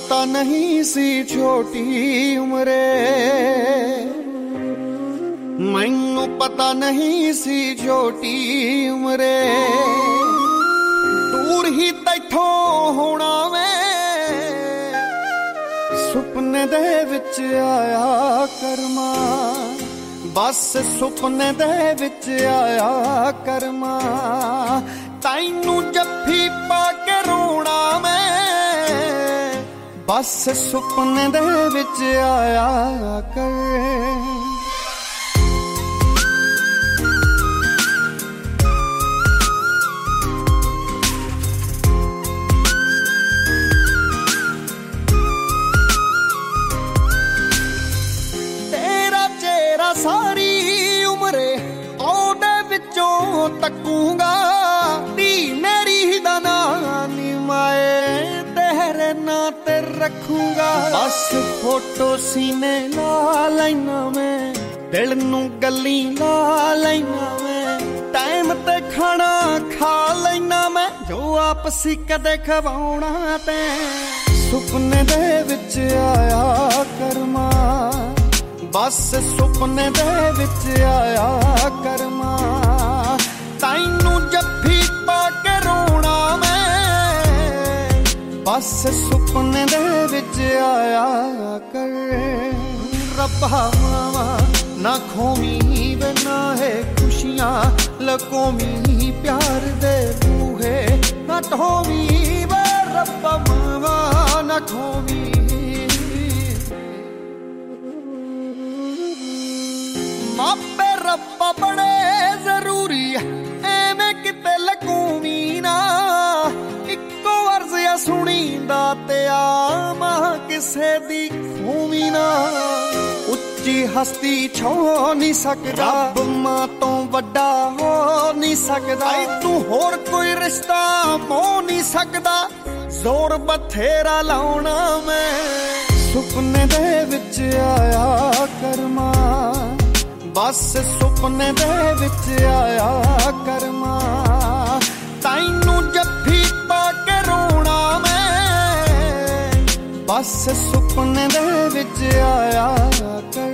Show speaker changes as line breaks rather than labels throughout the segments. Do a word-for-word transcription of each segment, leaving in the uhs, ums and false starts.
पता नहीं सी छोटी उम्रे, मैनू पता नहीं सी छोटी उम्रे, दूर ही तैथों होना मैं सुपने दे विच आया करमा, बस सुपने दे विच आया करमा, तैनू जफ्फी पा के रोना मैं, बस सुपने दे विच आया कर। सारी उम्रे ओदे विचों तकूंगा, धी मेरी दा नानी माए तेरे ना ते रखूंगा, बस फोटो सीने ला लैना मैं, दिल नू गल्ली ला लैना मैं, टाइम ते खाना खा लैना मैं, जो आपसी कदे खवाउणा ते सुपने दे विच आया करमा, बस सुपने दे विच आया करमा, तैनू जफ्फी पा के रोना मैं, बस सुपने दे विच आया कर। रब्बा मावा ना खोमी वे ना है खुशियां लकोमी, प्यार दे बूहे ना ढोवी वे, रब्बा मावा ना खोमी, मापे रब्बा बड़े जरूरी एवें किते लकूवी ना, इक्को अर्ज़िया सुनींदा ते आमा किसे दी खूवी ना, उच्ची हस्ती छो नहीं सकदा, रब मां तो वड्डा हो नहीं सकदा, तू होर कोई रिश्ता हो नहीं सकदा, जोर बथेरा लाउणा मैं सुपने दे विच आया करमा, बस सुपने दे विच आया करमा, तैनू जफ्फी पा के रोना मैं, बस सुपने दे विच आया कर।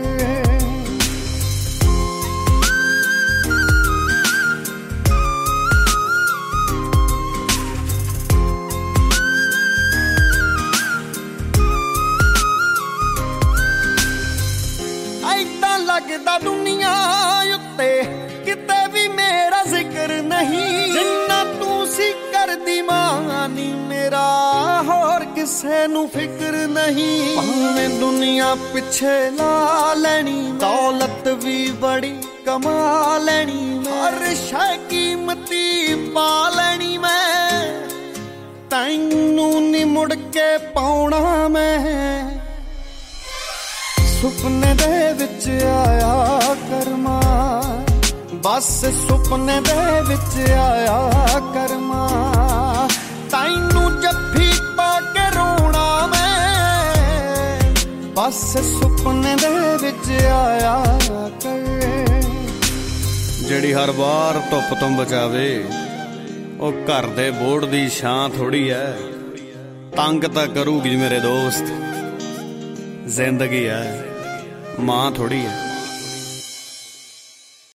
लगदा दुनिया उत्ते किते भी मेरा जिक्र नहीं, जिन्ना तू सी करदी मानी मेरा होर किसे नू फिक्र नहीं, भावें दुनिया पिछे ला लैनी, दौलत भी बड़ी कमा लैनी, हर शै कीमती पा लैनी मैं, तैनू नी मुड़ के पाउणा मैं, सुपने दे विच आया करमा, बस सुपने दे विच आया करमा, तैनू जफ्फी पा के रोना मैं, बस सुपने दे विच आया कर।
ਜਿਹੜੀ हर बार धुप तो बचावे ओ घर दे बोर्ड दी छां थोड़ी है, तंग तां करूगी मेरे दोस्त, जिंदगी है मां थोड़ी है।